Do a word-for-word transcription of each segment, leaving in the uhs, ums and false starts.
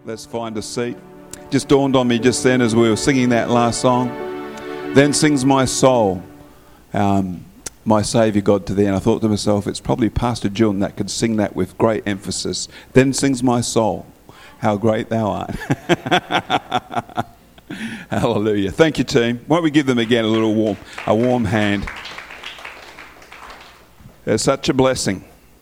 Let's find a seat. Just dawned on me just then as we were singing that last song. Then sings my soul, um, my Saviour God to thee. And I thought to myself, it's probably Pastor June that could sing that with great emphasis. Then sings my soul, how great thou art. Hallelujah. Thank you, team. Why don't we give them again a little warm, a warm hand. It's such a blessing.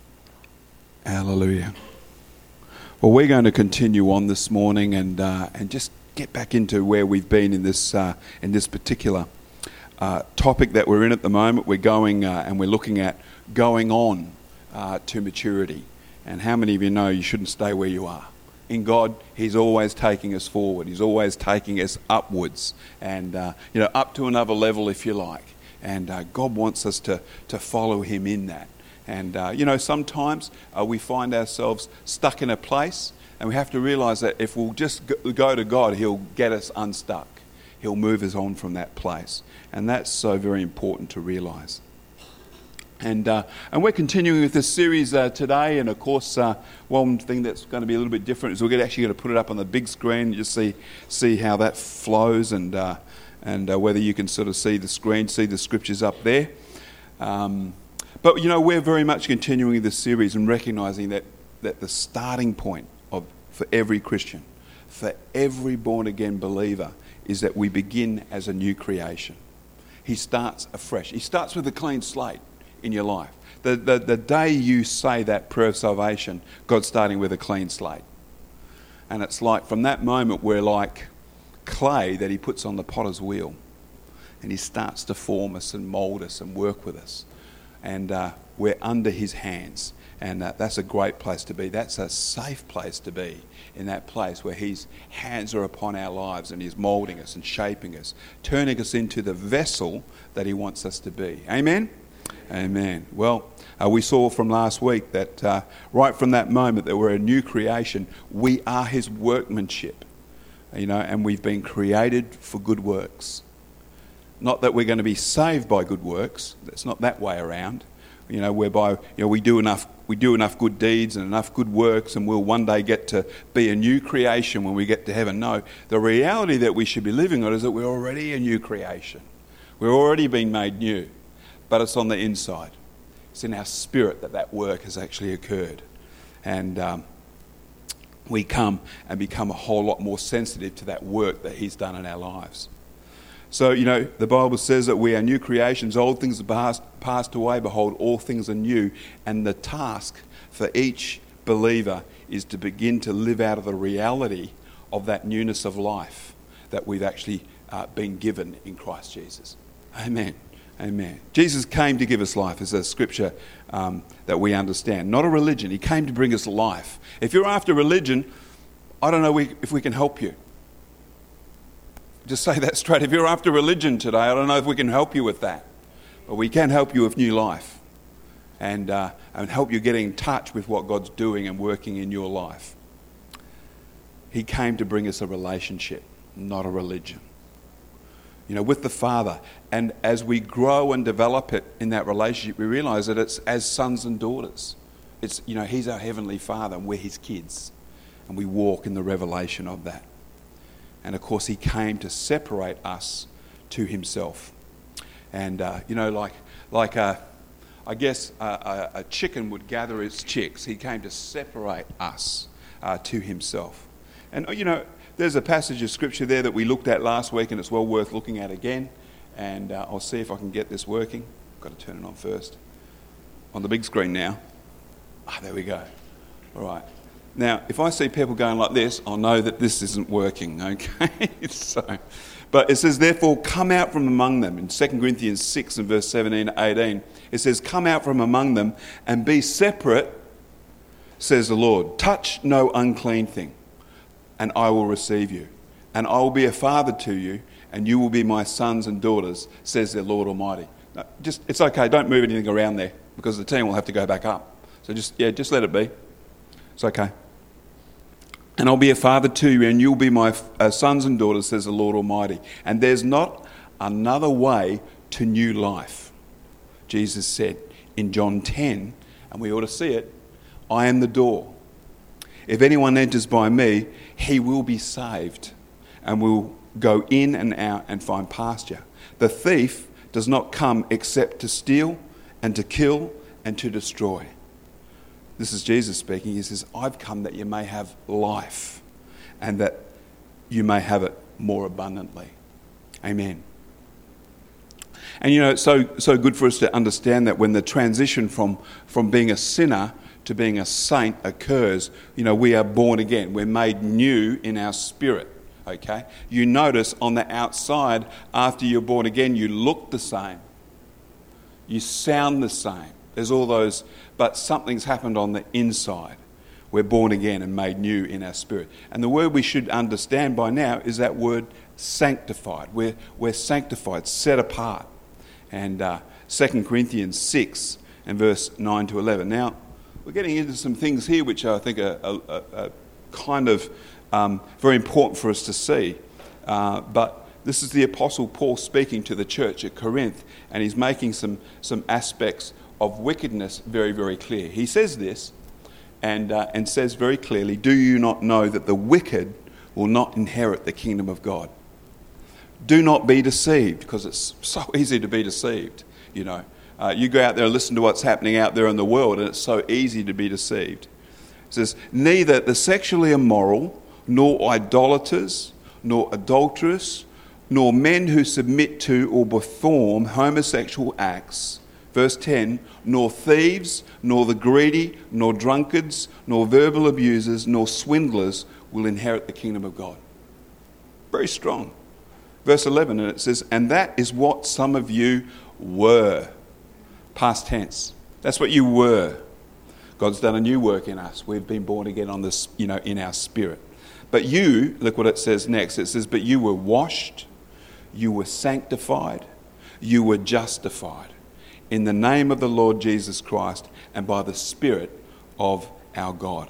Hallelujah. Well, we're going to continue on this morning and uh, and just get back into where we've been in this uh, in this particular uh, topic that we're in at the moment. We're going uh, and we're looking at going on uh, to maturity. And how many of you know you shouldn't stay where you are? In God, He's always taking us forward. He's always taking us upwards and uh, you know up to another level, if you like. And uh, God wants us to to follow Him in that. And, uh, you know, sometimes uh, we find ourselves stuck in a place and we have to realise that if we'll just go to God, He'll get us unstuck. He'll move us on from that place. And that's so very important to realise. And uh, and we're continuing with this series uh, today. And, of course, uh, one thing that's going to be a little bit different is we're actually going to put it up on the big screen and just see see how that flows and, uh, and uh, whether you can sort of see the screen, see the scriptures up there. Um But, you know, we're very much continuing this series and recognising that, that the starting point of for every Christian, for every born-again believer, is that we begin as a new creation. He starts afresh. He starts with a clean slate in your life. The, the, the day you say that prayer of salvation, God's starting with a clean slate. And it's like from that moment we're like clay that He puts on the potter's wheel. And He starts to form us and mould us and work with us. And uh, we're under His hands. And uh, that's a great place to be. That's a safe place to be, in that place where His hands are upon our lives and He's moulding us and shaping us, turning us into the vessel that He wants us to be. Amen? Amen. Well, uh, we saw from last week that uh, right from that moment that we're a new creation, we are His workmanship, you know, and we've been created for good works. Not that we're going to be saved by good works. It's not that way around. You know, whereby you know we do enough we do enough good deeds and enough good works, and we'll one day get to be a new creation when we get to heaven. No, the reality that we should be living on is that we're already a new creation. We're already being made new, but it's on the inside. It's in our spirit that that work has actually occurred, and um, we come and become a whole lot more sensitive to that work that He's done in our lives. So, you know, the Bible says that we are new creations. Old things are past, passed away. Behold, all things are new. And the task for each believer is to begin to live out of the reality of that newness of life that we've actually uh, been given in Christ Jesus. Amen. Amen. Jesus came to give us life, as a scripture um, that we understand. Not a religion. He came to bring us life. If you're after religion, I don't know if we can help you. Just say that straight. If you're after religion today, I don't know if we can help you with that. But we can help you with new life and, uh, and help you get in touch with what God's doing and working in your life. He came to bring us a relationship, not a religion. You know, with the Father. And as we grow and develop it in that relationship, we realise that it's as sons and daughters. It's, you know, He's our Heavenly Father and we're His kids. And we walk in the revelation of that. And of course, He came to separate us to Himself. And, uh, you know, like, like a, I guess a, a, a chicken would gather its chicks. He came to separate us uh, to Himself. And, you know, there's a passage of scripture there that we looked at last week, and it's well worth looking at again. And uh, I'll see if I can get this working. I've got to turn it on first. On the big screen now. Ah, there we go. All right. Now, if I see people going like this, I'll know that this isn't working, okay? so, but it says, therefore, come out from among them. In Second Corinthians six and verse seventeen to eighteen, it says, come out from among them and be separate, says the Lord. Touch no unclean thing, and I will receive you. And I will be a father to you, and you will be my sons and daughters, says the Lord Almighty. No, just, it's okay, don't move anything around there, because the team will have to go back up. So just, yeah, just let it be. It's okay. And I'll be a father to you, and you'll be my uh, sons and daughters, says the Lord Almighty. And there's not another way to new life. Jesus said in John ten, and we ought to see it, I am the door. If anyone enters by me, he will be saved and will go in and out and find pasture. The thief does not come except to steal and to kill and to destroy. This is Jesus speaking. He says, I've come that you may have life and that you may have it more abundantly. Amen. And you know, it's so, so good for us to understand that when the transition from, from being a sinner to being a saint occurs, you know, we are born again. We're made new in our spirit, okay? You notice on the outside, after you're born again, you look the same. You sound the same. There's all those, but something's happened on the inside. We're born again and made new in our spirit. And the word we should understand by now is that word sanctified. We're, we're sanctified, set apart. And uh, Second Corinthians six and verse nine to eleven. Now, we're getting into some things here which I think are, are, are, are kind of um, very important for us to see. Uh, but this is the Apostle Paul speaking to the church at Corinth, and he's making some, some aspects of wickedness very, very clear. He says this, and, uh, and says very clearly, do you not know that the wicked will not inherit the kingdom of God? Do not be deceived, because it's so easy to be deceived, you know. Uh, you go out there and listen to what's happening out there in the world, and it's so easy to be deceived. It says, neither the sexually immoral, nor idolaters, nor adulterers, nor men who submit to or perform homosexual acts, verse ten, nor thieves, nor the greedy, nor drunkards, nor verbal abusers, nor swindlers will inherit the kingdom of God. Very strong. Verse eleven, and it says, and that is what some of you were. Past tense. That's what you were. God's done a new work in us. We've been born again on this, you know, in our spirit. But you, look what it says next. It says, but you were washed, you were sanctified, you were justified in the name of the Lord Jesus Christ and by the Spirit of our God.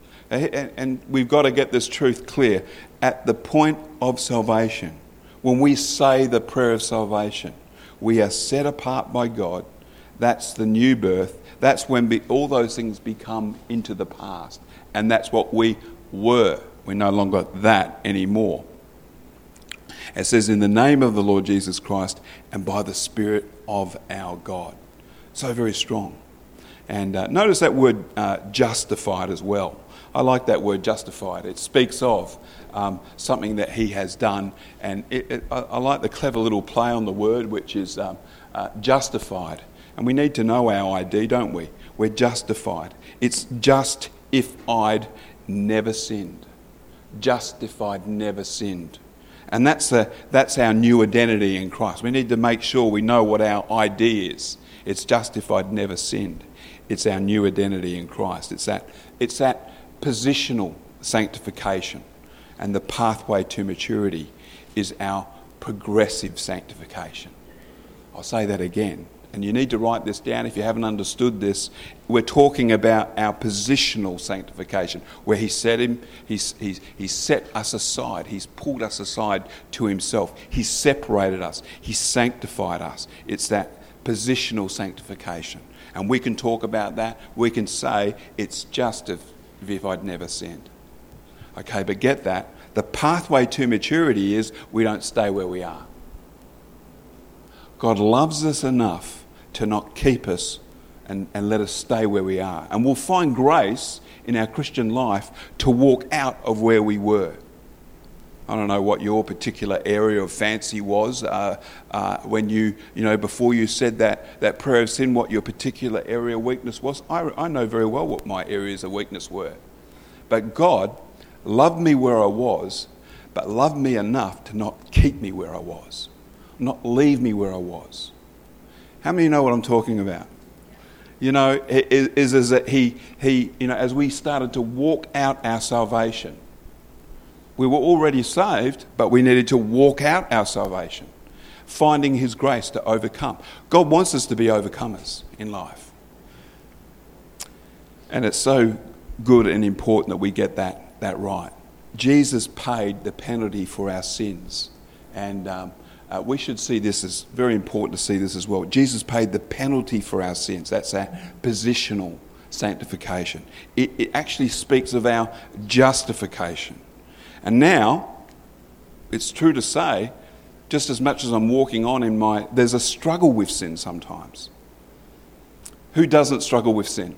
And we've got to get this truth clear. At the point of salvation, when we say the prayer of salvation, we are set apart by God. That's the new birth. That's when be, all those things become into the past. And that's what we were. We're no longer that anymore. It says, in the name of the Lord Jesus Christ and by the Spirit of our God. So very strong. And uh, notice that word uh, justified as well. I like that word justified. It speaks of um, something that he has done. And it, it, I, I like the clever little play on the word, which is um, uh, justified. And we need to know our I D, don't we? We're justified. It's just if I'd never sinned. Justified, never sinned. And that's, a, that's our new identity in Christ. We need to make sure we know what our I D is. It's justified, never sinned. It's our new identity in Christ. It's that, it's that positional sanctification. And the pathway to maturity is our progressive sanctification. I'll say that again. And you need to write this down if you haven't understood this. We're talking about our positional sanctification, where he set him, he's, he's, he's set us aside. He's pulled us aside to himself. He's separated us. He's sanctified us. It's that positional sanctification. And we can talk about that. We can say it's just if, if I'd never sinned. Okay, but get that. The pathway to maturity is we don't stay where we are. God loves us enough to not keep us and, and let us stay where we are. And we'll find grace in our Christian life to walk out of where we were. I don't know what your particular area of fancy was uh, uh, when you, you know, before you said that, that prayer of sin, what your particular area of weakness was. I, I know very well what my areas of weakness were. But God loved me where I was, but loved me enough to not keep me where I was. Not leave me where I was. How many know what I'm talking about? You know, is, is, is that he, he, you know, as we started to walk out our salvation, we were already saved, but we needed to walk out our salvation, finding his grace to overcome. God wants us to be overcomers in life. And it's so good and important that we get that, that right. Jesus paid the penalty for our sins. And um, Uh, we should see this as very important to see this as well. Jesus paid the penalty for our sins. That's our positional sanctification. It, it actually speaks of our justification. And now, it's true to say, just as much as I'm walking on in my... There's a struggle with sin sometimes. Who doesn't struggle with sin?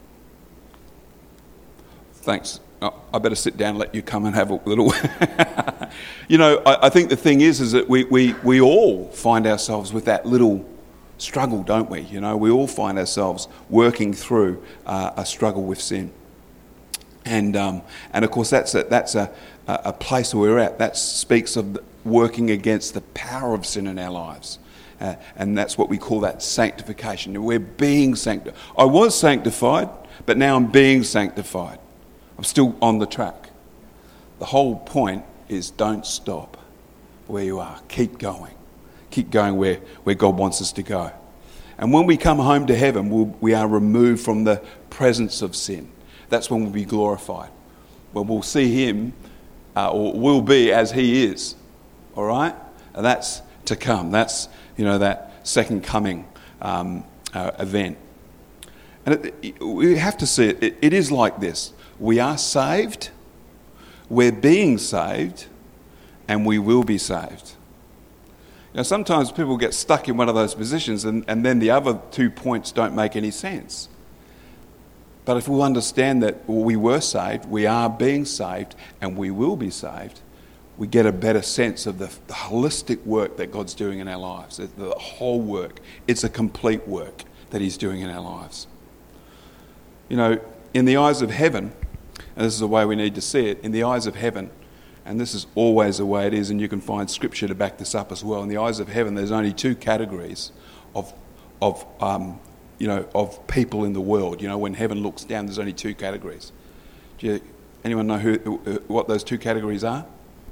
Thanks. Oh, I better sit down and let you come and have a little... You know, I, I think the thing is, is that we, we, we all find ourselves with that little struggle, don't we? You know, we all find ourselves working through uh, a struggle with sin. And um, and of course, that's a, that's a, a place where we're at. That speaks of working against the power of sin in our lives. Uh, and that's what we call that sanctification. We're being sanctified. I was sanctified, but now I'm being sanctified. I'm still on the track. The whole point is don't stop where you are. Keep going. Keep going where, where God wants us to go. And when we come home to heaven, we'll, we are removed from the presence of sin. That's when we'll be glorified. When we'll see him, uh, or we'll be as he is. All right? And that's to come. That's, you know, that second coming um, uh, event. And it, it, we have to see it. it. It is like this. We are saved, we're being saved, and we will be saved. Now, sometimes people get stuck in one of those positions, and, and then the other two points don't make any sense. But if we'll understand that we were saved, we are being saved, and we will be saved, we get a better sense of the, the holistic work that God's doing in our lives. The, the whole work. It's a complete work that he's doing in our lives. You know, in the eyes of heaven, and this is the way we need to see it, in the eyes of heaven, and this is always the way it is, and you can find scripture to back this up as well. In the eyes of heaven, there's only two categories of, of um, you know, of people in the world. You know, when heaven looks down, there's only two categories. Do you, anyone know who, what those two categories are?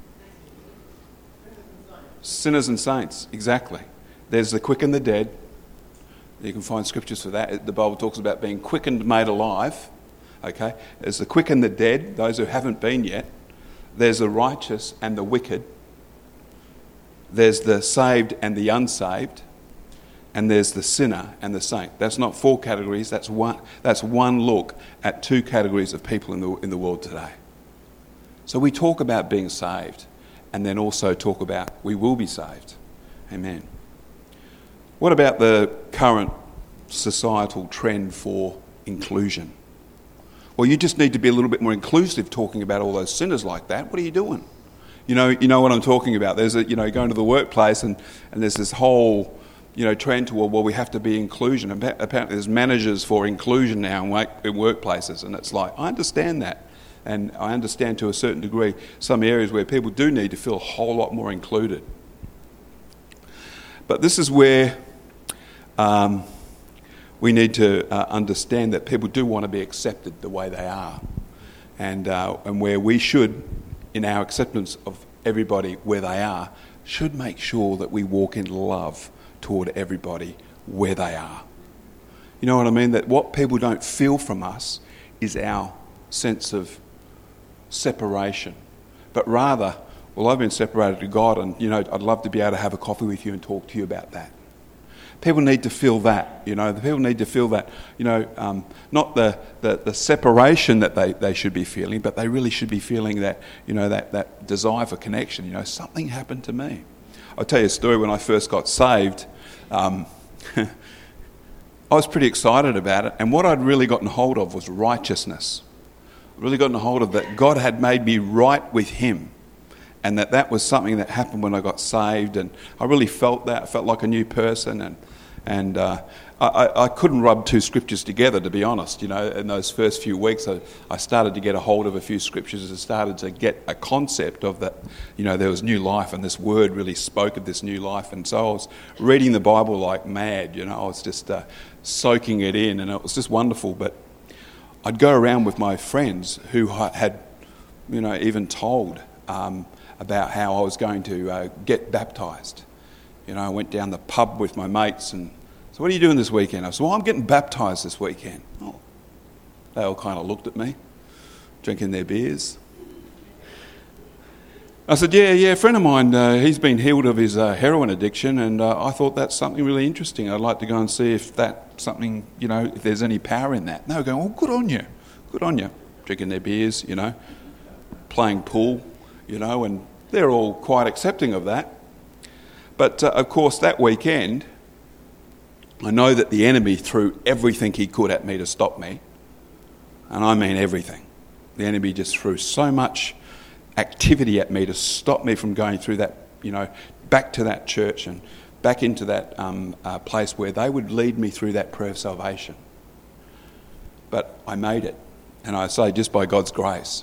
Sinners and saints, exactly. There's the quick and the dead. You can find scriptures for that. The Bible talks about being quickened, made alive. Okay, there's the quick and the dead, those who haven't been yet. There's the righteous and the wicked. There's the saved and the unsaved. And there's the sinner and the saint. That's not four categories. That's one. That's one look at two categories of people in the in the world today. So we talk about being saved, and then also talk about we will be saved. Amen. What about the current societal trend for inclusion? Well, you just need to be a little bit more inclusive talking about all those sinners like that. What are you doing? You know, you know what I'm talking about. There's a, you know, going to the workplace and, and there's this whole, you know, trend toward, well, we have to be inclusion. Apparently there's managers for inclusion now in, work, in workplaces, and it's like, I understand that. And I understand to a certain degree some areas where people do need to feel a whole lot more included. But this is where um, we need to uh, understand that people do want to be accepted the way they are. And, uh, and where we should, in our acceptance of everybody where they are, should make sure that we walk in love toward everybody where they are. You know what I mean? That what people don't feel from us is our sense of separation. But rather, well, I've been separated to God, and, you know, I'd love to be able to have a coffee with you and talk to you about that. People need to feel that, you know, the people need to feel that, you know, um, not the, the, the separation that they, they should be feeling, but they really should be feeling that, you know, that, that desire for connection. You know, something happened to me. I'll tell you a story. When I first got saved, um, I was pretty excited about it, and what I'd really gotten hold of was righteousness. I'd really gotten hold of that God had made me right with him. And that that was something that happened when I got saved, and I really felt that. I felt like a new person, and and uh, I, I couldn't rub two scriptures together, to be honest. You know, in those first few weeks, I, I started to get a hold of a few scriptures and started to get a concept of that. You know, there was new life, and this word really spoke of this new life. And so I was reading the Bible like mad. You know, I was just uh, soaking it in, and it was just wonderful. But I'd go around with my friends who had, you know, even told Um, about how I was going to uh, get baptised. You know, I went down the pub with my mates and so what are you doing this weekend? I said, well, I'm getting baptised this weekend. Oh, they all kind of looked at me, drinking their beers. I said, yeah, yeah, a friend of mine, uh, he's been healed of his uh, heroin addiction, and uh, I thought that's something really interesting. I'd like to go and see if that's something, you know, if there's any power in that. And they were going, oh, good on you, good on you. Drinking their beers, you know, playing pool, you know, and they're all quite accepting of that. But, uh, of course, that weekend, I know that the enemy threw everything he could at me to stop me. And I mean everything. The enemy just threw so much activity at me to stop me from going through that, you know, back to that church and back into that um, uh, place where they would lead me through that prayer of salvation. But I made it. And I say just by God's grace.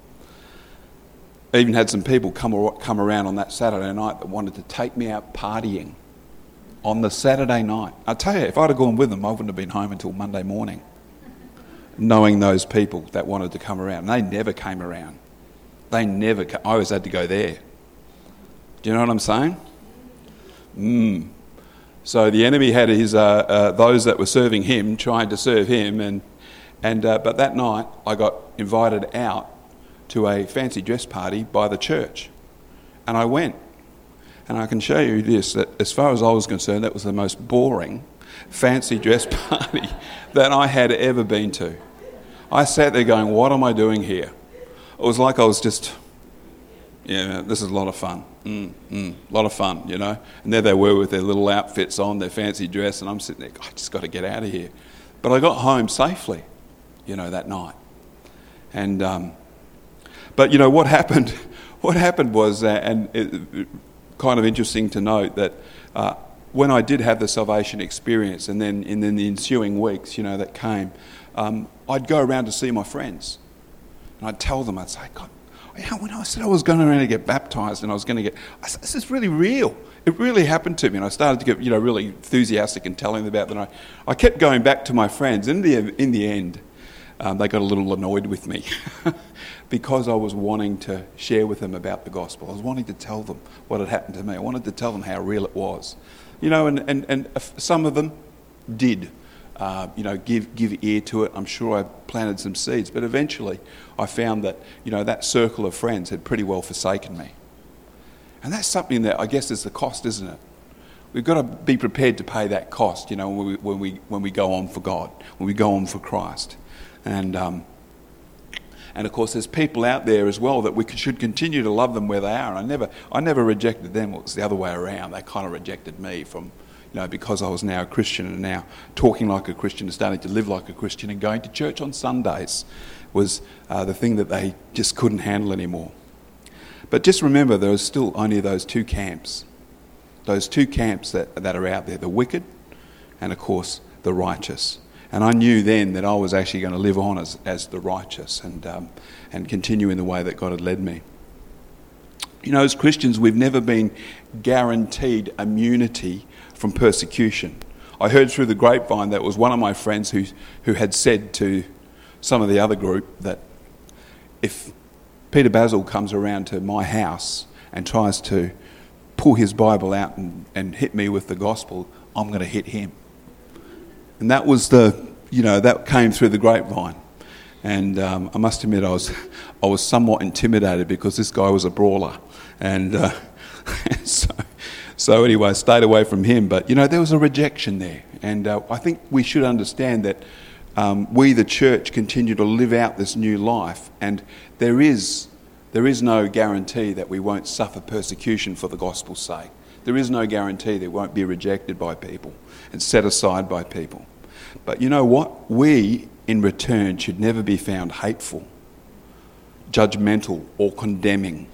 I even had some people come come around on that Saturday night that wanted to take me out partying on the Saturday night. I tell you, if I'd have gone with them, I wouldn't have been home until Monday morning, knowing those people that wanted to come around. And they never came around. They never came. I always had to go there. Do you know what I'm saying? Mm. So the enemy had his uh, uh, those that were serving him, trying to serve him, and and uh, but that night I got invited out to a fancy dress party by the church, and I went. And I can show you this, that as far as I was concerned, that was the most boring fancy dress party that I had ever been to. I sat there going, what am I doing here? It was like I was just, yeah, this is a lot of fun. Mm, mm, a lot of fun, you know. And there they were with their little outfits on, their fancy dress, and I'm sitting there, I just got to get out of here. But I got home safely, you know, that night. And, um, but, you know, what happened, what happened was, uh, and it, it, kind of interesting to note that uh, when I did have the salvation experience, and then in then the ensuing weeks, you know, that came, um, I'd go around to see my friends. And I'd tell them, I'd say, God, you know, when I said I was going around to get baptised and I was going to get, I said, this is really real. It really happened to me. And I started to get, you know, really enthusiastic and telling them about that. I, I kept going back to my friends. In the, in the end, um, they got a little annoyed with me because I was wanting to share with them about the gospel. I was wanting to tell them what had happened to me. I wanted to tell them how real it was. You know, and, and, and some of them did. Uh, you know, give give ear to it. I'm sure I planted some seeds, but eventually I found that, you know, that circle of friends had pretty well forsaken me. And that's something that I guess is the cost, isn't it? We've got to be prepared to pay that cost, you know, when we when we when we go on for God, when we go on for Christ, and um, and of course there's people out there as well that we should continue to love them where they are. And I never I never rejected them. It was the other way around. They kind of rejected me from. You know, because I was now a Christian and now talking like a Christian and starting to live like a Christian and going to church on Sundays was uh, the thing that they just couldn't handle anymore. But just remember, there was still only those two camps, those two camps that, that are out there, the wicked and, of course, the righteous. And I knew then that I was actually going to live on as, as the righteous and um, and continue in the way that God had led me. You know, as Christians, we've never been guaranteed immunity from persecution. I heard through the grapevine that it was one of my friends who who had said to some of the other group that if Peter Basil comes around to my house and tries to pull his Bible out and, and hit me with the gospel, I'm going to hit him. And that was the, you know, that came through the grapevine. And um, I must admit I was I was somewhat intimidated because this guy was a brawler. And uh, so... So anyway, I stayed away from him. But, you know, there was a rejection there. And uh, I think we should understand that um, we, the church, continue to live out this new life. And there is there is no guarantee that we won't suffer persecution for the gospel's sake. There is no guarantee that we won't be rejected by people and set aside by people. But you know what? We, in return, should never be found hateful, judgmental or condemning.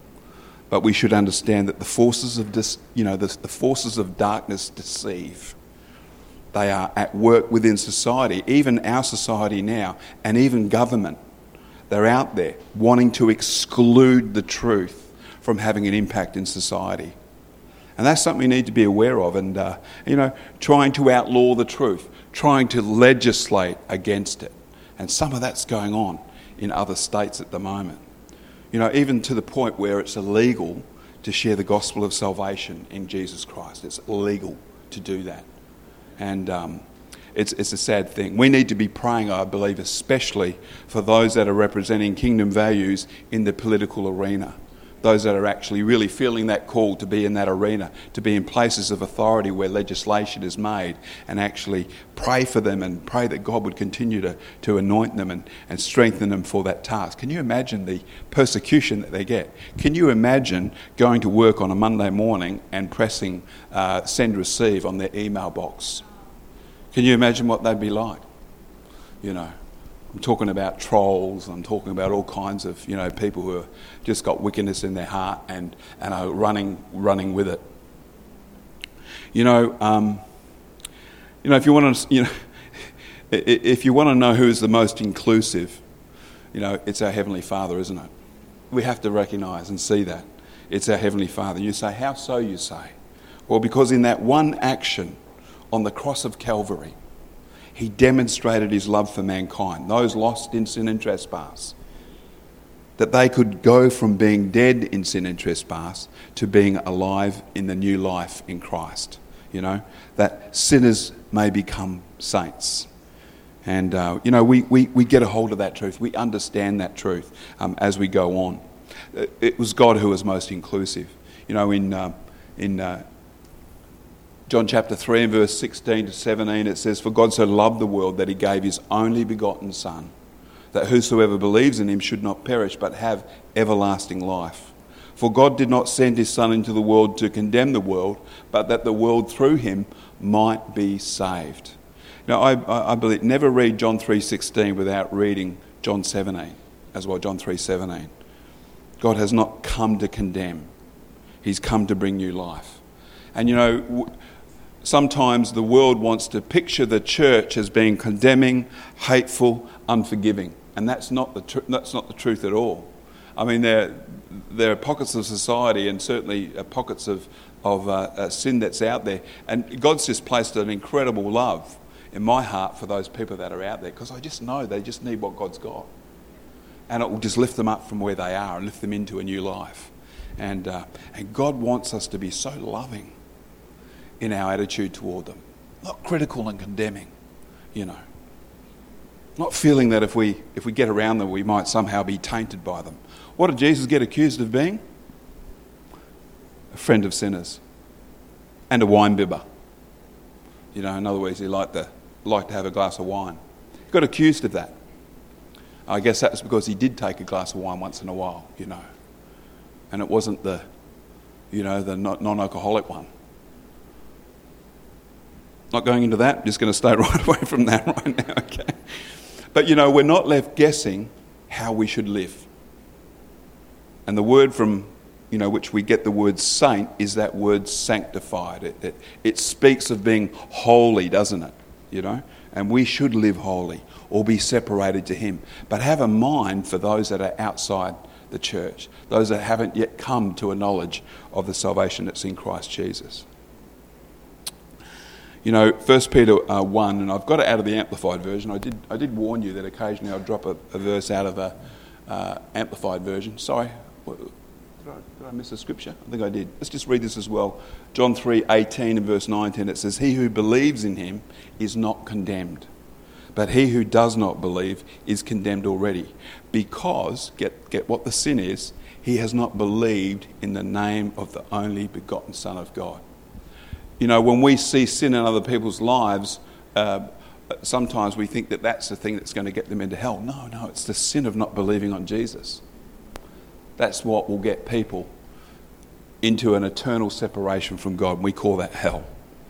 But we should understand that the forces of dis, you know, the, the forces of darkness deceive. They are at work within society, even our society now, and even government. They're out there wanting to exclude the truth from having an impact in society. And that's something we need to be aware of and, uh, you know, trying to outlaw the truth, trying to legislate against it. And some of that's going on in other states at the moment. You know, even to the point where it's illegal to share the gospel of salvation in Jesus Christ. It's illegal to do that. And um, it's it's a sad thing. We need to be praying, I believe, especially for those that are representing kingdom values in the political arena. those that are actually really feeling that call to be in that arena, to be in places of authority where legislation is made, and actually pray for them and pray that God would continue to, to anoint them and, and strengthen them for that task. Can you imagine the persecution that they get? Can you imagine going to work on a Monday morning and pressing uh, send receive on their email box? Can you imagine what they'd be like? You know, I'm talking about trolls, I'm talking about all kinds of, you know, people who have just got wickedness in their heart and, and are running running with it. You know, um, you know, if you want to, you know, if you want to know who is the most inclusive, you know, it's our Heavenly Father, isn't it? We have to recognise and see that. It's our Heavenly Father. You say, how so, you say? Well, because in that one action on the cross of Calvary, he demonstrated his love for mankind, those lost in sin and trespass, that they could go from being dead in sin and trespass to being alive in the new life in Christ. You know, that sinners may become saints. And, uh, you know, we, we, we get a hold of that truth. We understand that truth um, as we go on. It was God who was most inclusive. You know, in, uh, in uh, John chapter three and verse sixteen to seventeen, it says, "For God so loved the world that he gave his only begotten Son, that whosoever believes in him should not perish but have everlasting life. For God did not send his Son into the world to condemn the world, but that the world through him might be saved." Now, I, I believe, never read John three sixteen without reading John seventeen as well, John three seventeen. God has not come to condemn. He's come to bring new life. And, you know, w- sometimes the world wants to picture the church as being condemning, hateful, unforgiving. And that's not the tr- that's not the truth at all. I mean, there, there are pockets of society and certainly uh, pockets of, of uh, uh, sin that's out there. And God's just placed an incredible love in my heart for those people that are out there, because I just know they just need what God's got. And it will just lift them up from where they are and lift them into a new life. And uh, and God wants us to be so loving in our attitude toward them. Not critical and condemning, you know. Not feeling that if we if we get around them, we might somehow be tainted by them. What did Jesus get accused of being? A friend of sinners. And a wine bibber. You know, in other words, he liked to, liked to have a glass of wine. He got accused of that. I guess that's because he did take a glass of wine once in a while, you know. And it wasn't the, you know, the non-alcoholic one. Not going into that, just going to stay right away from that right now, okay? But, you know, we're not left guessing how we should live. And the word from, you know, which we get the word saint is that word sanctified. It, it, it speaks of being holy, doesn't it? You know? And we should live holy or be separated to him. But have a mind for those that are outside the church, those that haven't yet come to a knowledge of the salvation that's in Christ Jesus. You know, First Peter uh, one, and I've got it out of the Amplified version. I did I did warn you that occasionally I'll drop a, a verse out of the uh, Amplified version. Sorry, what, did, I, did I miss a scripture? I think I did. Let's just read this as well. John three eighteen and verse nineteen, it says, "He who believes in him is not condemned, but he who does not believe is condemned already, because," get, get what the sin is, "he has not believed in the name of the only begotten Son of God." You know, when we see sin in other people's lives, uh, sometimes we think that that's the thing that's going to get them into hell. No, no, it's the sin of not believing on Jesus. That's what will get people into an eternal separation from God. We call that hell.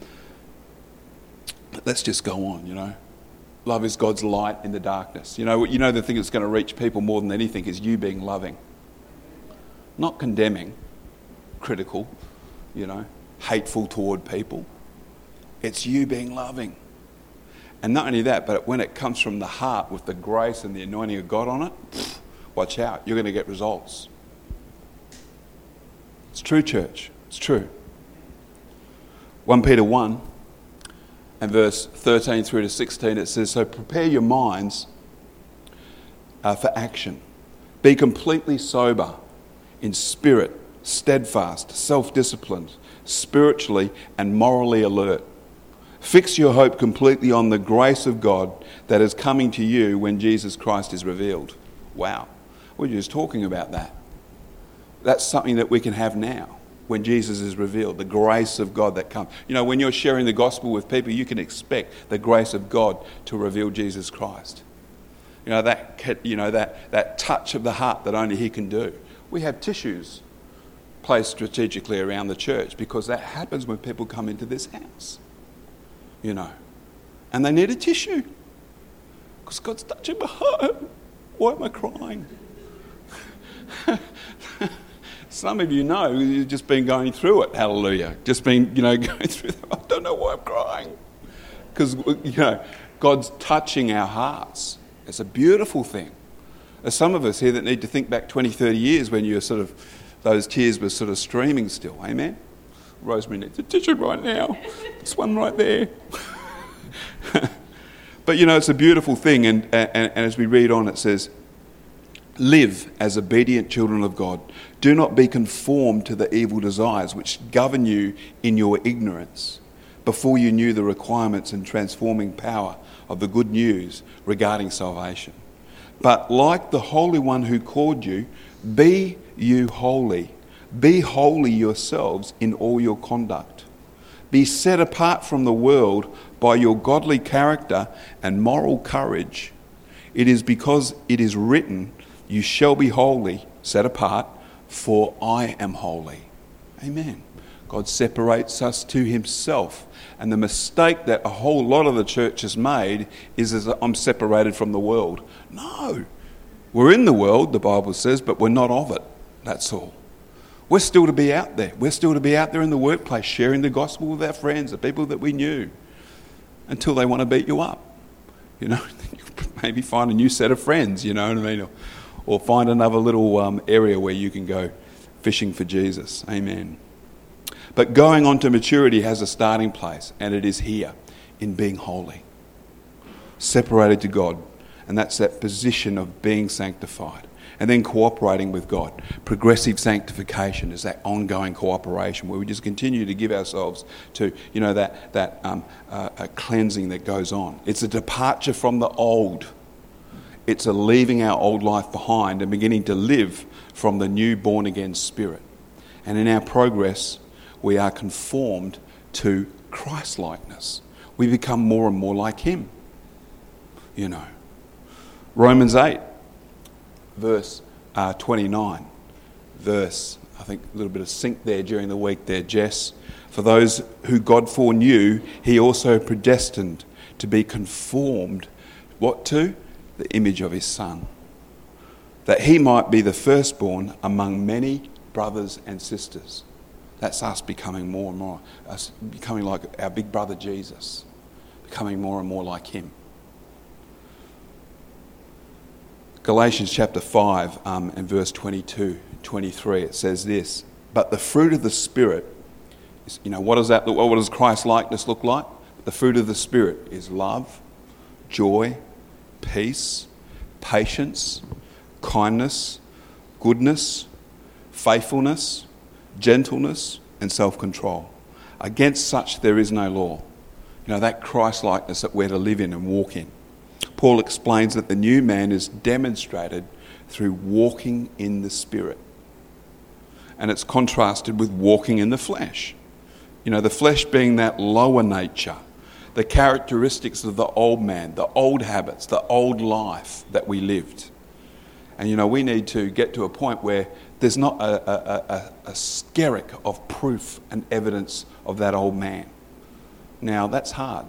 But let's just go on, you know. Love is God's light in the darkness. You know, you know the thing that's going to reach people more than anything is you being loving. Not condemning, critical, you know, hateful toward people. It's you being loving. And not only that, but when it comes from the heart with the grace and the anointing of God on it, pff, watch out, you're going to get results. It's true, church. It's true. First Peter one and verse thirteen through to sixteen, it says, "So prepare your minds uh, for action. Be completely sober, in spirit, steadfast, self-disciplined, spiritually and morally alert. Fix your hope completely on the grace of God that is coming to you when Jesus Christ is revealed." Wow. We're just talking about that. That's something that we can have now when Jesus is revealed, the grace of God that comes. You know, when you're sharing the gospel with people, you can expect the grace of God to reveal Jesus Christ. You know, that, you know, that, that touch of the heart that only he can do. We have tissues placed strategically around the church because that happens when people come into this house, you know, and they need a tissue because God's touching my heart. Why am I crying? Some of you know you've just been going through it, hallelujah. Just been, you know, going through that. I don't know why I'm crying. Because, you know, God's touching our hearts. It's a beautiful thing. There's some of us here that need to think back twenty, thirty years when you're sort of, those tears were sort of streaming still, amen? Rosemary needs a tissue right now. This one right there. But, you know, it's a beautiful thing. And, and, and as we read on, it says, live as obedient children of God. Do not be conformed to the evil desires which govern you in your ignorance before you knew the requirements and transforming power of the good news regarding salvation. But like the Holy One who called you, be you holy. Be holy yourselves in all your conduct. Be set apart from the world by your godly character and moral courage. It is because it is written, you shall be holy, set apart, for I am holy. Amen. God separates us to himself. And the mistake that a whole lot of the church has made is, is that I'm separated from the world. No. We're in the world, the Bible says, but we're not of it. That's all. We're still to be out there. We're still to be out there in the workplace, sharing the gospel with our friends, the people that we knew, until they want to beat you up. You know, maybe find a new set of friends, you know what I mean? Or, or find another little um, area where you can go fishing for Jesus. Amen. But going on to maturity has a starting place, and it is here, in being holy. Separated to God, and that's that position of being sanctified. And then cooperating with God. Progressive sanctification is that ongoing cooperation where we just continue to give ourselves to, you know, that, that um, uh, a cleansing that goes on. It's a departure from the old. It's a leaving our old life behind and beginning to live from the new born-again spirit. And in our progress, we are conformed to Christ-likeness. We become more and more like him, you know. Romans eight. Verse uh, twenty-nine, verse, I think a little bit of sync there during the week there, Jess. For those who God foreknew, he also predestined to be conformed, what to? The image of his Son, that he might be the firstborn among many brothers and sisters. That's us becoming more and more, us becoming like our big brother Jesus, becoming more and more like him. Galatians chapter five um, and verse twenty-two, twenty-three, it says this, but the fruit of the Spirit, is, you know, what does that look like? What does Christ-likeness look like? The fruit of the Spirit is love, joy, peace, patience, kindness, goodness, faithfulness, gentleness, and self-control. Against such there is no law. You know, that Christ-likeness that we're to live in and walk in. Paul explains that the new man is demonstrated through walking in the Spirit. And it's contrasted with walking in the flesh. You know, the flesh being that lower nature, the characteristics of the old man, the old habits, the old life that we lived. And, you know, we need to get to a point where there's not a, a, a, a skerrick of proof and evidence of that old man. Now, that's hard.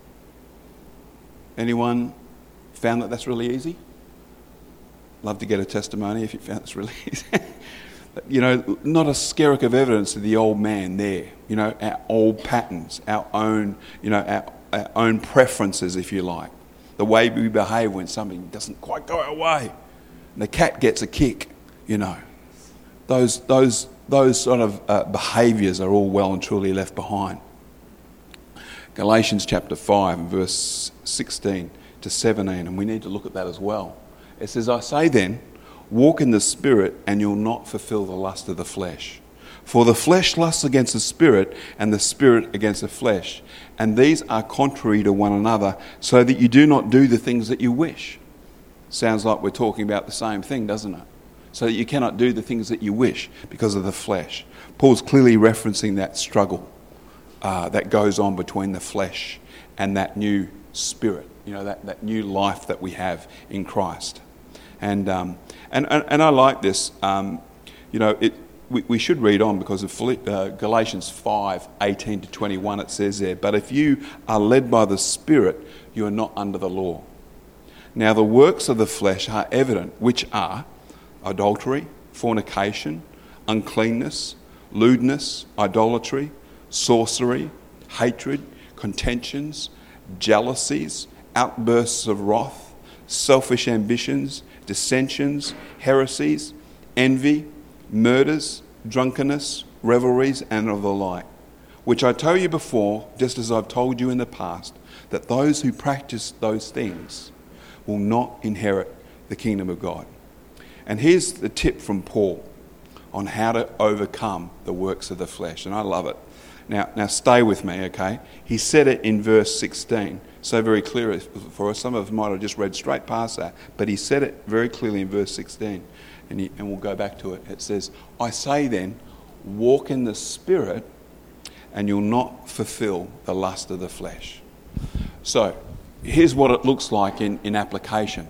Anyone found that that's really easy? Love to get a testimony if you found it's really easy. You know, not a skerrick of evidence of the old man there. You know, our old patterns, our own, you know, our, our own preferences, if you like. The way we behave when something doesn't quite go our way. And the cat gets a kick, you know. Those, those, those sort of uh, behaviours are all well and truly left behind. Galatians chapter five and verse sixteen to seventeen, and we need to look at that as well. It says, I say then, walk in the Spirit and you'll not fulfill the lust of the flesh. For the flesh lusts against the Spirit and the Spirit against the flesh. And these are contrary to one another, so that you do not do the things that you wish. Sounds like we're talking about the same thing, doesn't it? so that you cannot do the things that you wish because of the flesh. Paul's clearly referencing that struggle uh, that goes on between the flesh and that new spirit, you know, that, that new life that we have in Christ. And um, and, and and I like this. Um, you know, it we, we should read on because of uh, Galatians five, eighteen to twenty-one, it says there, "But if you are led by the Spirit, you are not under the law. Now the works of the flesh are evident, which are adultery, fornication, uncleanness, lewdness, idolatry, sorcery, hatred, contentions, jealousies, outbursts of wrath, selfish ambitions, dissensions, heresies, envy, murders, drunkenness, revelries, and of the like, which I tell you before, just as I've told you in the past, that those who practice those things will not inherit the kingdom of God." And here's the tip from Paul on how to overcome the works of the flesh, and I love it. Now, now stay with me, okay? He said it in verse sixteen, so very clear for us. Some of us might have just read straight past that, but he said it very clearly in verse sixteen, and, he, and we'll go back to it. It says, "I say then, walk in the Spirit, and you'll not fulfill the lust of the flesh." So, here's what it looks like in, in application.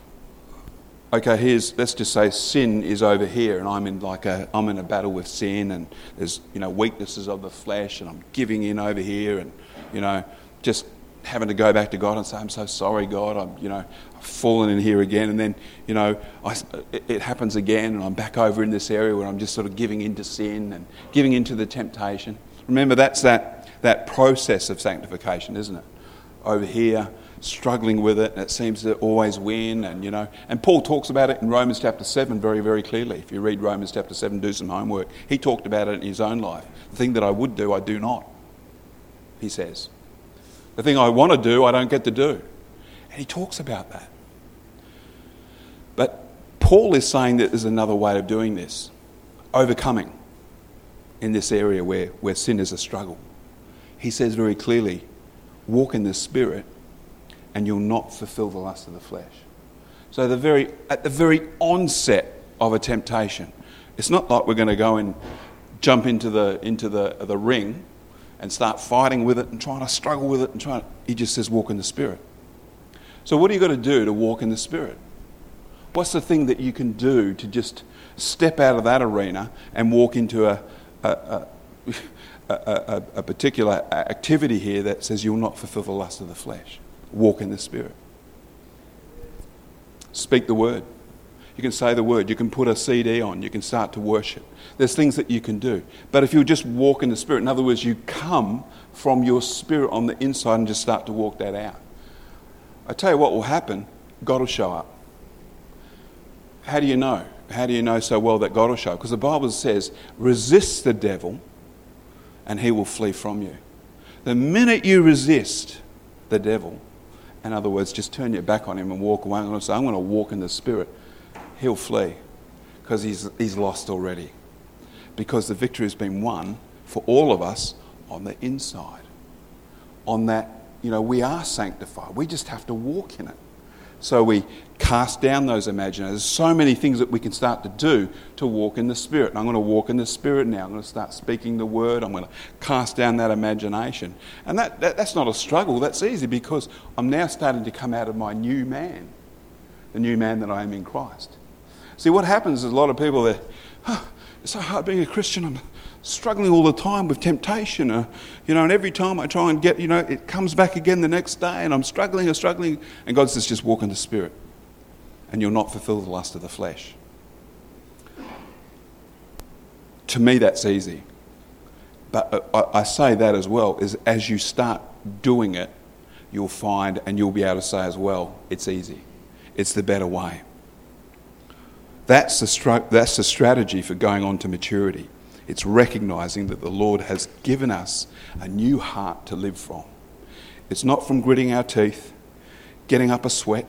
Okay, here's, let's just say sin is over here, and I'm in like a, I'm in a battle with sin, and there's, you know, weaknesses of the flesh, and I'm giving in over here, and, you know, just having to go back to God and say, "I'm so sorry, God, I'm, you know, I've fallen in here again," and then, you know, I, it, it happens again, and I'm back over in this area where I'm just sort of giving into sin and giving into the temptation. Remember, that's that that process of sanctification, isn't it? Over here, struggling with it, and it seems to always win, and you know, and Paul talks about it in Romans chapter seven very, very clearly. If you read Romans chapter seven, do some homework. He talked about it in his own life. The thing that I would do, I do not, he says. The thing I want to do, I don't get to do. And he talks about that. But Paul is saying that there's another way of doing this, overcoming in this area where, where sin is a struggle. He says very clearly, walk in the Spirit, and you'll not fulfill the lust of the flesh. So the very at the very onset of a temptation, it's not like we're going to go and jump into the into the the ring and start fighting with it and trying to struggle with it and trying. He just says, walk in the Spirit. So what are you got to do to walk in the Spirit? What's the thing that you can do to just step out of that arena and walk into a a, a, a, a, a particular activity here that says you'll not fulfill the lust of the flesh? Walk in the Spirit. Speak the word. You can say the word. You can put a C D on. You can start to worship. There's things that you can do. But if you just walk in the Spirit, in other words, you come from your spirit on the inside and just start to walk that out, I tell you what will happen, God will show up. How do you know? How do you know so well that God will show up? Because the Bible says, resist the devil and he will flee from you. The minute you resist the devil, in other words, just turn your back on him and walk away. I'm going to say, I'm going to walk in the Spirit. He'll flee because he's he's lost already. Because the victory has been won for all of us on the inside. On that, you know, we are sanctified. We just have to walk in it. So we cast down those imaginations. There's so many things that we can start to do to walk in the Spirit. And I'm going to walk in the Spirit now. I'm going to start speaking the word. I'm going to cast down that imagination. And that, that that's not a struggle. That's easy because I'm now starting to come out of my new man, the new man that I am in Christ. See, what happens is a lot of people that, oh, it's so hard being a Christian. I'm struggling all the time with temptation, uh, you know, and every time I try and get, you know, it comes back again the next day and I'm struggling and struggling. And God says, just walk in the Spirit and you'll not fulfill the lust of the flesh. To me, that's easy. But I, I say that as well, is as you start doing it, you'll find and you'll be able to say as well, it's easy. It's the better way. That's the, stru- that's the strategy for going on to maturity. It's recognising that the Lord has given us a new heart to live from. It's not from gritting our teeth, getting up a sweat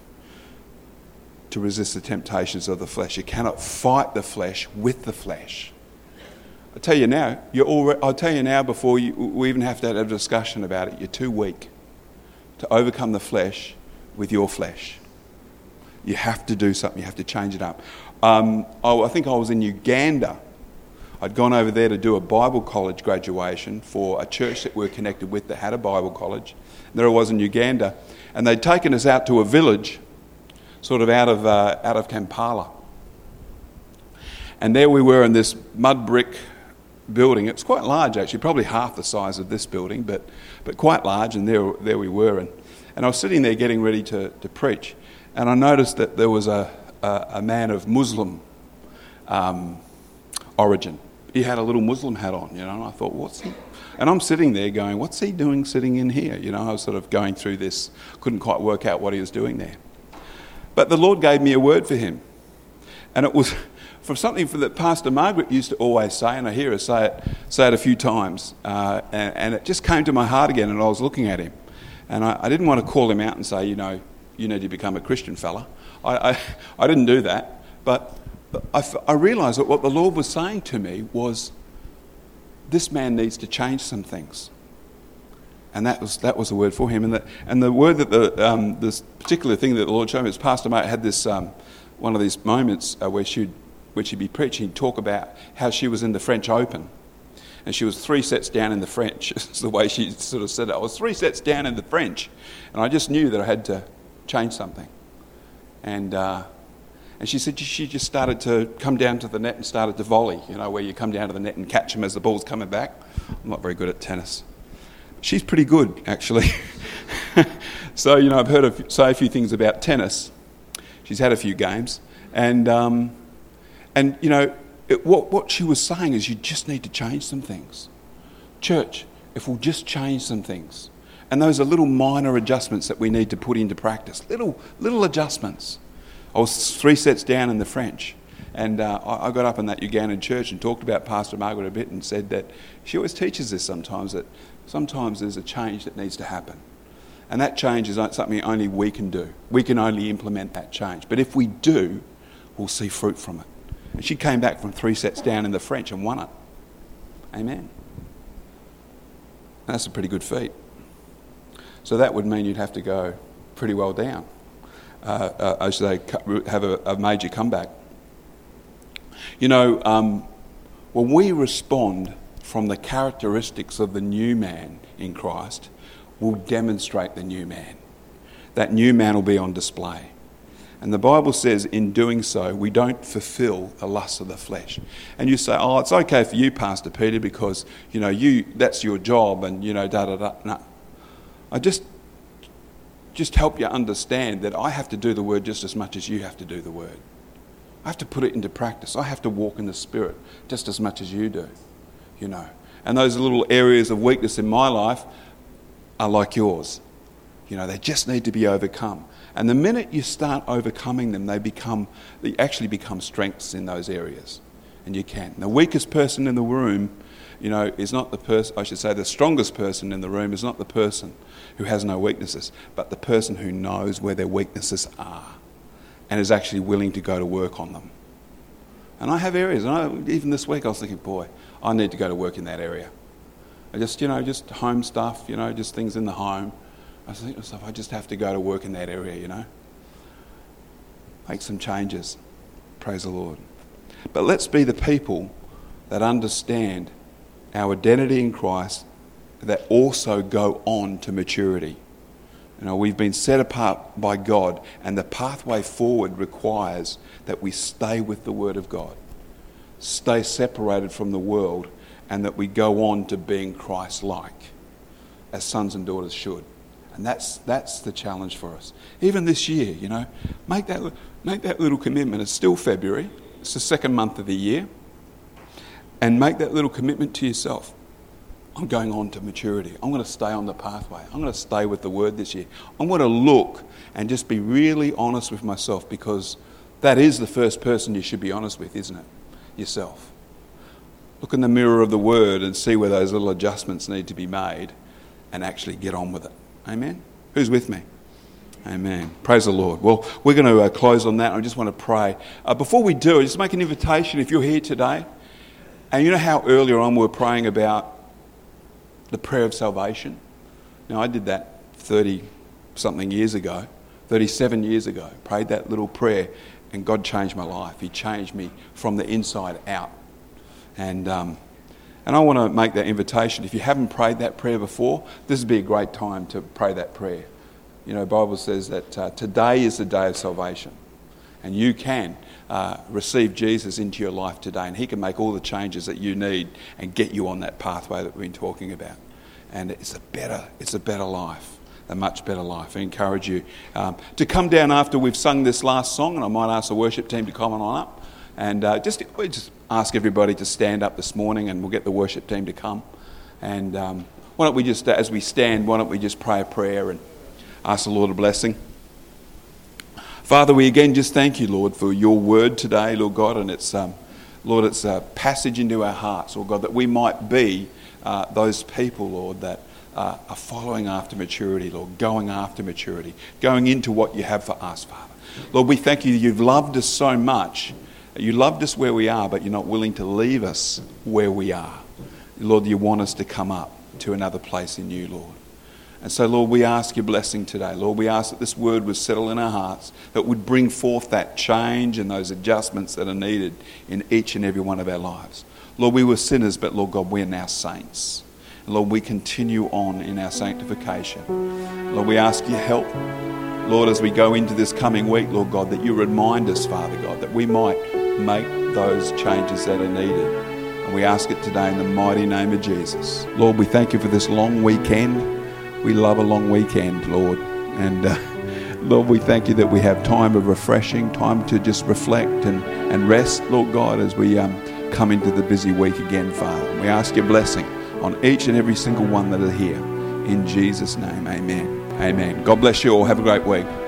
to resist the temptations of the flesh. You cannot fight the flesh with the flesh. I tell you now, you're already, I'll tell you now before you, we even have to have a discussion about it, you're too weak to overcome the flesh with your flesh. You have to do something. You have to change it up. Um, I, I think I was in Uganda. I'd gone over there to do a Bible college graduation for a church that we were connected with that had a Bible college. And there I was in Uganda, and they'd taken us out to a village, sort of out of uh, out of Kampala. And there we were in this mud brick building. It's quite large, actually, probably half the size of this building, but but quite large. And there there we were, and, and I was sitting there getting ready to, to preach, and I noticed that there was a a, a man of Muslim um, origin. He had a little Muslim hat on, you know, and I thought, what's he? And I'm sitting there going, what's he doing sitting in here? You know, I was sort of going through this, couldn't quite work out what he was doing there. But the Lord gave me a word for him. And it was from something that Pastor Margaret used to always say, and I hear her say it, say it a few times, uh, and, and it just came to my heart again, and I was looking at him. And I, I didn't want to call him out and say, you know, you need to become a Christian fella. I, I, I didn't do that, but I, I realised that what the Lord was saying to me was, this man needs to change some things. And that was that was the word for him. And the, and the word that the um, this particular thing that the Lord showed me is Pastor Margaret had this um, one of these moments uh, where she'd where she'd be preaching, talk about how she was in the French Open, and she was three sets down in the French. It's the way she sort of said it. I was three sets down in the French, and I just knew that I had to change something. And uh, and she said she just started to come down to the net and started to volley. You know, where you come down to the net and catch them as the ball's coming back. I'm not very good at tennis. She's pretty good, actually. So, you know, I've heard her say a few things about tennis. She's had a few games. And, um, and you know, it, what, what she was saying is you just need to change some things. Church, if we'll just change some things. And those are little minor adjustments that we need to put into practice. Little, little adjustments. I was three sets down in the French. And uh, I got up in that Ugandan church and talked about Pastor Margaret a bit and said that she always teaches this sometimes, that sometimes there's a change that needs to happen. And that change is something only we can do. We can only implement that change. But if we do, we'll see fruit from it. And she came back from three sets down in the French and won it. Amen. That's a pretty good feat. So that would mean you'd have to go pretty well down. Uh, uh, I should say, have a, a major comeback. You know, um, when we respond from the characteristics of the new man in Christ, we'll demonstrate the new man. That new man will be on display. And the Bible says in doing so, we don't fulfill the lusts of the flesh. And you say, oh, it's okay for you, Pastor Peter, because, you know, you that's your job and, you know, da-da-da. No. I just, just help you understand that I have to do the word just as much as you have to do the word. I have to put it into practice. I have to walk in the Spirit just as much as you do, you know. And those little areas of weakness in my life are like yours. You know, they just need to be overcome. And the minute you start overcoming them, they become, they actually become strengths in those areas. And you can. The weakest person in the room, you know, is not the person, I should say the strongest person in the room is not the person who has no weaknesses, but the person who knows where their weaknesses are and is actually willing to go to work on them. And I have areas, and I, even this week I was thinking, boy, I need to go to work in that area. I just, you know, just home stuff, you know, just things in the home. I was thinking to myself, I just have to go to work in that area, you know. Make some changes. Praise the Lord. But let's be the people that understand our identity in Christ, that also go on to maturity. You know, we've been set apart by God, and the pathway forward requires that we stay with the Word of God, stay separated from the world, and that we go on to being Christ-like, as sons and daughters should. And that's that's the challenge for us. Even this year, you know, make that make that little commitment. It's still February. It's the second month of the year. And make that little commitment to yourself. I'm going on to maturity. I'm going to stay on the pathway. I'm going to stay with the Word this year. I'm going to look and just be really honest with myself, because that is the first person you should be honest with, isn't it? Yourself. Look in the mirror of the Word and see where those little adjustments need to be made and actually get on with it. Amen? Who's with me? Amen. Praise the Lord. Well, we're going to uh, close on that. I just want to pray. Uh, before we do, just make an invitation if you're here today. And you know how earlier on we were praying about the prayer of salvation? Now, I did that thirty-something years ago, thirty-seven years ago. Prayed that little prayer. and God changed my life. He changed me from the inside out. And um, and I want to make that invitation. If you haven't prayed that prayer before, this would be a great time to pray that prayer. You know, the Bible says that uh, today is the day of salvation. And you can uh, receive Jesus into your life today, and he can make all the changes that you need and get you on that pathway that we've been talking about. And it's a better, it's a better life, a much better life. I encourage you um, to come down after we've sung this last song, and I might ask the worship team to come on up. And uh, just, just ask everybody to stand up this morning, and we'll get the worship team to come. And um, why don't we just, as we stand, why don't we just pray a prayer and ask the Lord a blessing. Father, we again just thank you, Lord, for your word today, Lord God, and it's, um, Lord, it's a passage into our hearts, Lord God, that we might be uh, those people, Lord, that uh, are following after maturity, Lord, going after maturity, going into what you have for us, Father. Lord, we thank you, you've loved us so much. You loved us where we are, but you're not willing to leave us where we are. Lord, you want us to come up to another place in you, Lord. And so, Lord, we ask your blessing today. Lord, we ask that this word would settle in our hearts, that would bring forth that change and those adjustments that are needed in each and every one of our lives. Lord, we were sinners, but Lord God, we're now saints. And Lord, we continue on in our sanctification. Lord, we ask your help. Lord, as we go into this coming week, Lord God, that you remind us, Father God, that we might make those changes that are needed. And we ask it today in the mighty name of Jesus. Lord, we thank you for this long weekend. We love a long weekend, Lord. And uh, Lord, we thank you that we have time of refreshing, time to just reflect and, and rest, Lord God, as we um, come into the busy week again, Father. We ask your blessing on each and every single one that are here. In Jesus' name, amen. Amen. God bless you all. Have a great week.